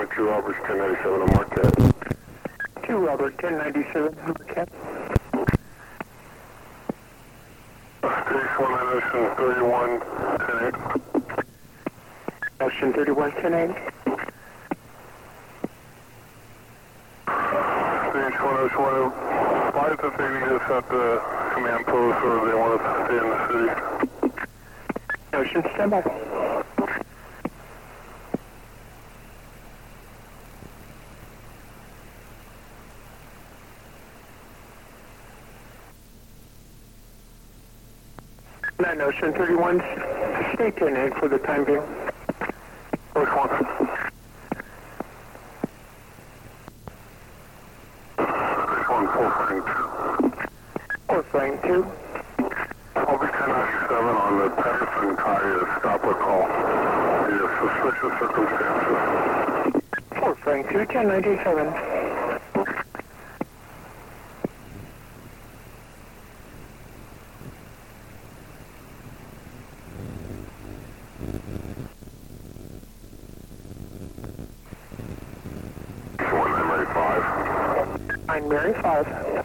2 Roberts 1097 on Marquette. 2 Robert 1097 on Marquette. Station 1 Ocean 31 10-8. Ocean 31 10-8. Station 1 Ocean 1, flight if they need us at the command post or they want us to stay in the city. Ocean standby. Nine Ocean 31, stay 10-8 for the time being. Which one? This one, 4 Flying 2. I'll be 1097 on the Patterson Kai stop-up call. Due to suspicious circumstances. 4 2 1097. Mary 5.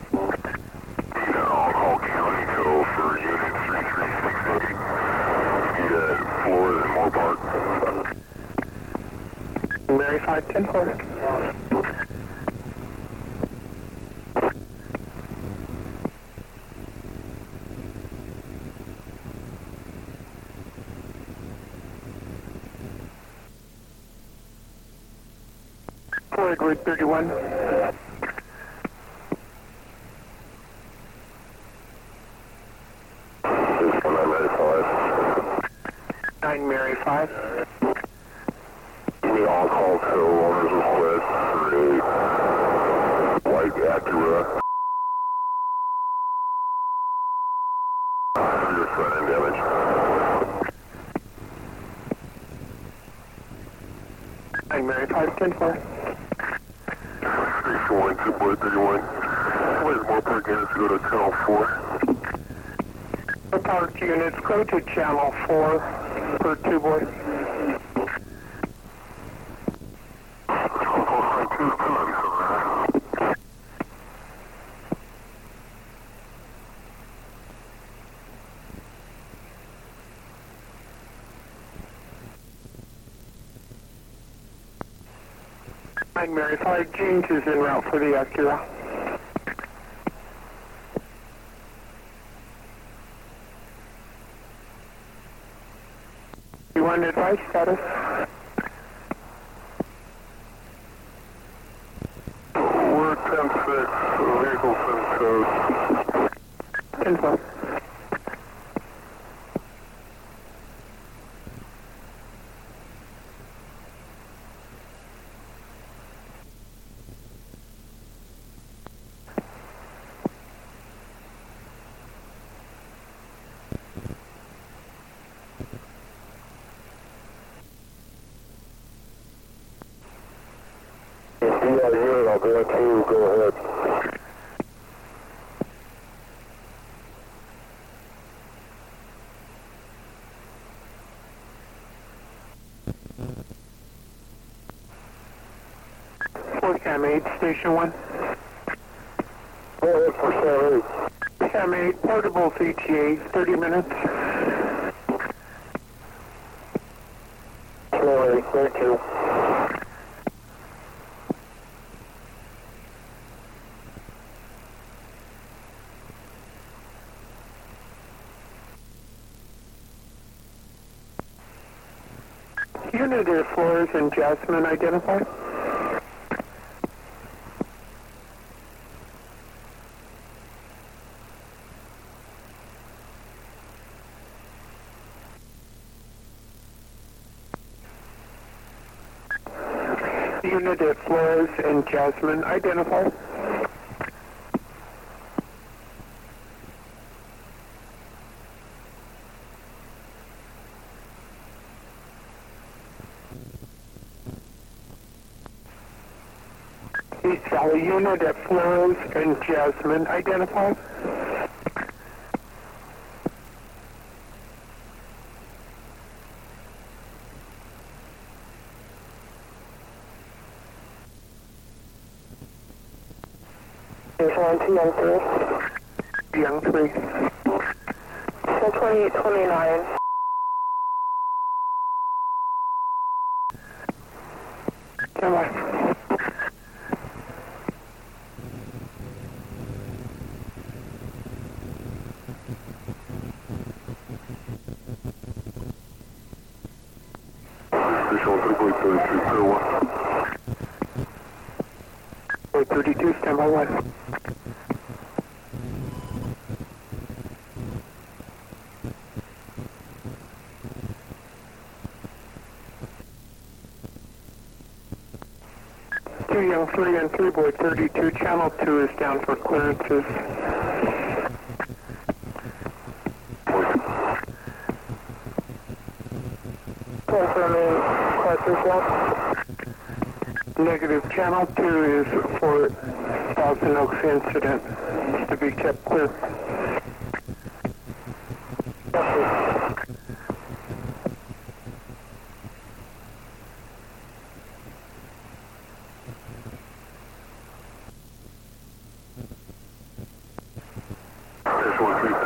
I'll call County Code for Unit 3368. Yeah, Flores and Moore Park. Mary 5 10-4. Florida Grid 31. Mary 5. We all call to owners request for a white Acura. Your front end damage. Mary 5 10-4. Station 1 2 boy 31. Where's more per units to go to channel 4? The parked units go to channel 4. For 2 boy. Mary 5, James is en route for the Acura. You want advice status? We're 10-6, vehicle 10 code. 10-4. I'll go at 2, go ahead. Cam 8, Station 1. Go ahead for Cam 8. Cam 8, portable CTA, 30 minutes. Sorry, thank you. Unit Air Flores and Jasmine identified. Unit at Flores and Jasmine identified. East Valley unit at Flores and Jasmine identified. Station 1 to Young 3. Young 3. So 2829. Stand by. Station 1 3, 32, clear 1. Boy 32, stand by 1. Two Young 3 and 3 Boy 32, channel 2 is down for clearances. Confirming clearances left. Negative, channel 2 is for Thousand Oaks incident to be kept clear. Station 1 3,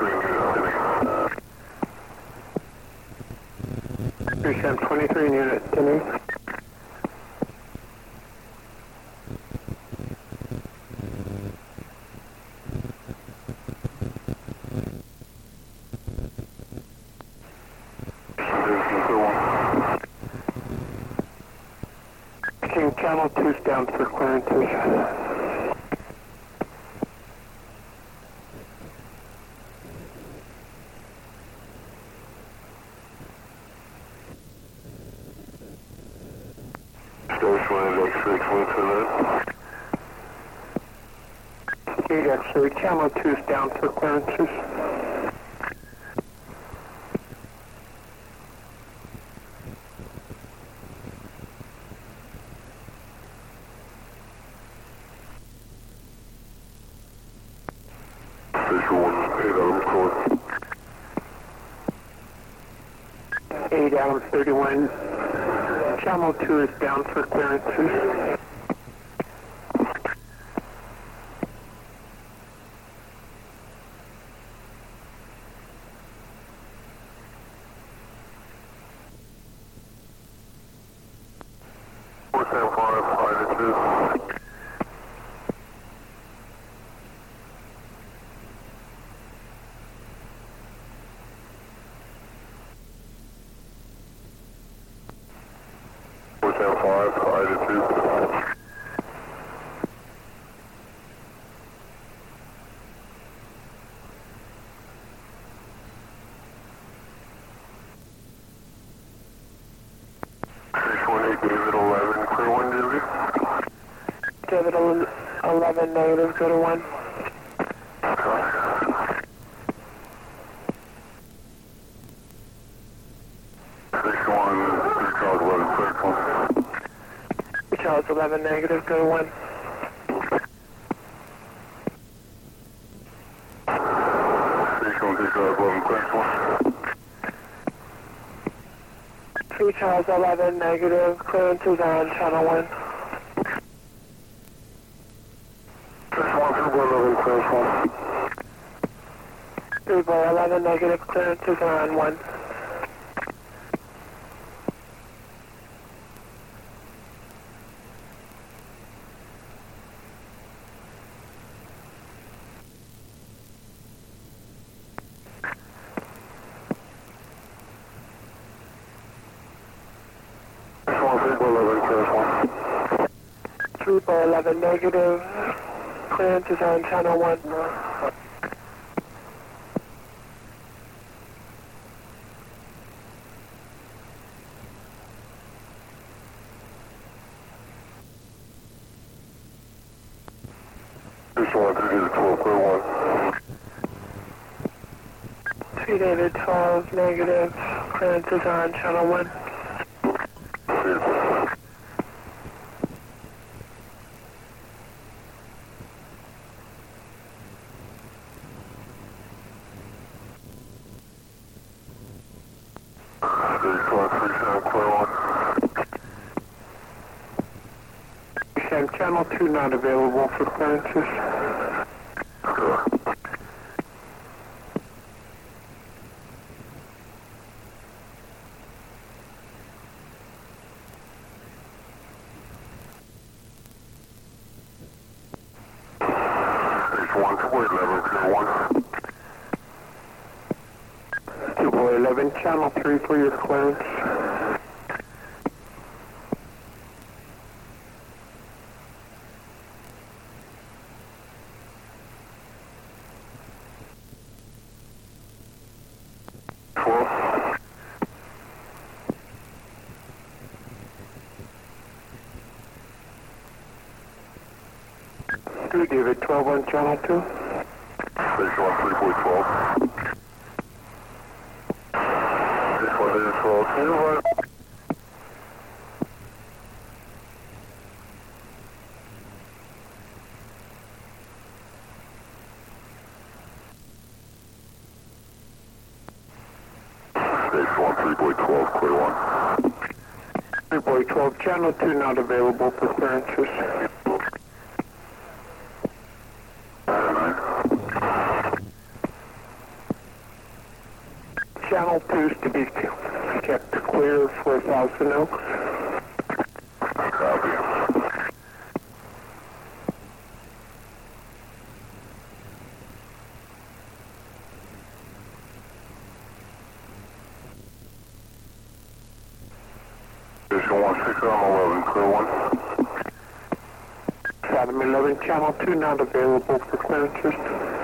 10, 23 unit, 10. 3 23 unit, 10. King, channel 2's down for clearances. Station 1 X-ray 22. 8 X-ray, channel 2's down for clearances. Station 1 8 Adams Court. 8 Adams 31, channel 2 is down for clearances. David 11, negative, go to 1. Charles 11, negative, go to 1. Three Charles 11, negative, clearances on channel 1. 3 Boy 11, negative, clearances on 1. Three Boy 11, negative, clearances on channel 1. Three David 12, negative, clearances on channel 1. Channel 2 not available for clearances. Boy 11, clear 1. 2 Boy 11, channel 3 for your clearance. David 12 on channel 2. Station 13412. This one is 12. Station 1 3 boy 12, clear 1. 3 Boy 12, channel 2 not available for clearances. Channel 2 is to be kept clear for Thousand Oaks. Copy. Station 1 6 11, clear 1. Adam 11, channel 2 not available for clearances.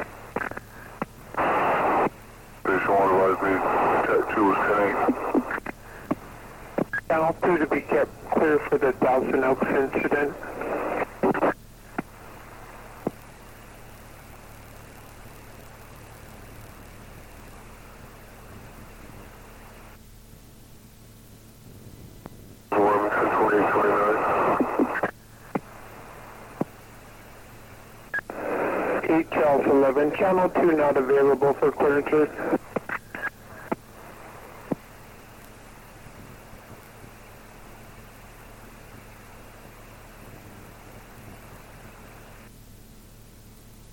Station 1 advise me, Cat 2 is 10-8. Channel 2 to be kept clear for the Thousand Oaks incident. Charles 11, channel 2 not available for clearances.